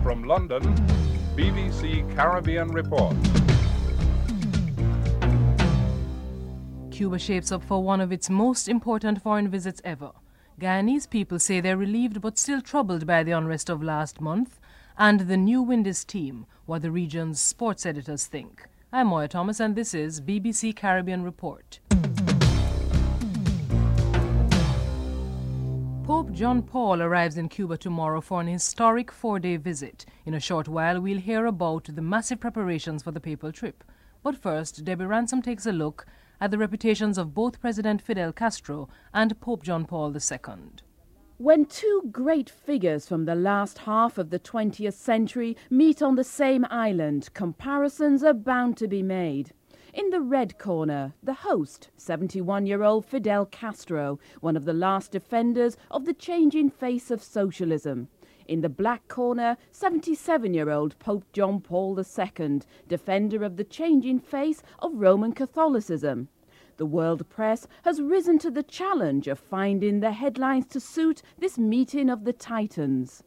From London, BBC Caribbean Report. Cuba shapes up for one of its most important foreign visits ever. Guyanese people say they're relieved but still troubled by the unrest of last month, and the new wind is team, what the region's sports editors think. I'm Moya Thomas and this is BBC Caribbean Report. Pope John Paul arrives in Cuba tomorrow for an historic 4-day visit. In a short while, we'll hear about the massive preparations for the papal trip. But first, Debbie Ransom takes a look at the reputations of both President Fidel Castro and Pope John Paul II. When two great figures from the last half of the 20th century meet on the same island, comparisons are bound to be made. In the red corner, the host, 71-year-old Fidel Castro, one of the last defenders of the changing face of socialism. In the black corner, 77-year-old Pope John Paul II, defender of the changing face of Roman Catholicism. The world press has risen to the challenge of finding the headlines to suit this meeting of the titans.